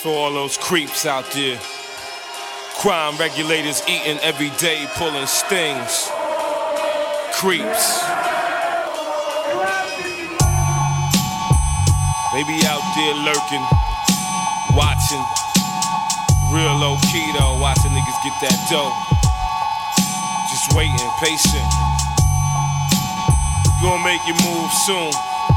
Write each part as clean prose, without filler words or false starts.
For all those creeps out there. Crime regulators eating every day, pulling stings. Creeps. They be out there lurking, watching. Real low key though, watching niggas get that dough. Just waiting, patient. Gonna make you move soon.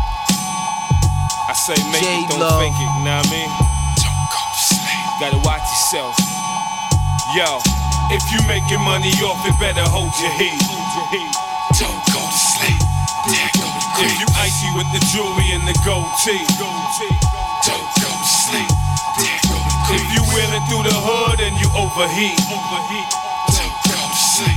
I say make it, don't fake it, you know what I mean? Don't go to sleep. Gotta watch yourself. Yo, if you making money off it, better hold your heat. Don't go to sleep. If you icy with the jewelry and the gold tee, don't go to sleep. If you wheeling through the hood and you overheat, don't go to sleep.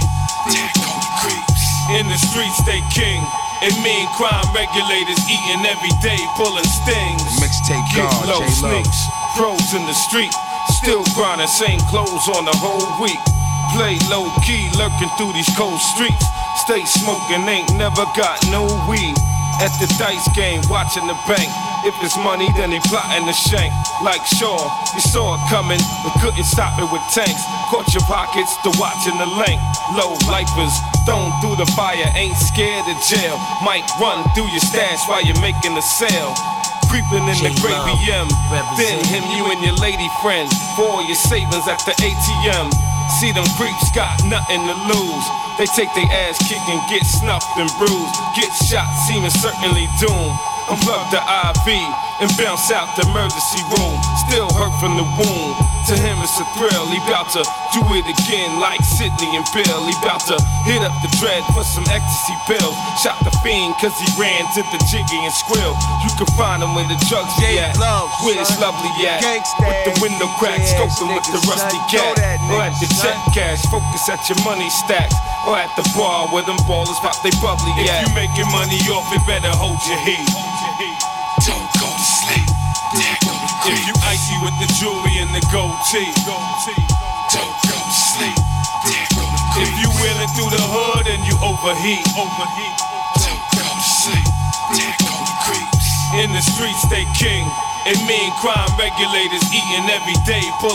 In the streets they king. And mean crime regulators eating every day, pulling stings. Mixtape God, low sneaks, pros in the street, still grinding, same clothes on the whole week. Play low key, lurking through these cold streets. Stay smoking, ain't never got no weed. At the dice game, watching the bank. If it's money, then they plotting the shank. Like Shaw, you saw it coming, but couldn't stop it with tanks. Caught your pockets to watching the length. Low lifers, thrown through the fire, ain't scared of jail. Might run through your stash while you're making a sale. Creeping in the great BM, then him, you and your lady friend. For all your savings at the ATM. See them creeps got nothing to lose. They take their ass kick and get snuffed and bruised. Get shot, seeming certainly doomed. Unplug the IV and bounce out the emergency room. Still hurt from the wound. To him it's a thrill. He bout to do it again like Sidney and Bill. He bout to hit up the dread for some ecstasy pills. Shot the fiend cause he ran to the jiggy and squill. You can find him where the drugs be at. Where it's lovely at. With the window cracked, scoping with the rusty cat. Or at the check cash, focus at your money stacks. Or at the bar where them ballers pop they bubbly at. If you making money off it, better hold your heat. Don't go to sleep. If you icy with the jewelry and the gold tee, don't go to sleep. If you wheeling through the hood and you overheat, don't go to sleep. In the streets they king, and mean crime regulators eating every day, pulling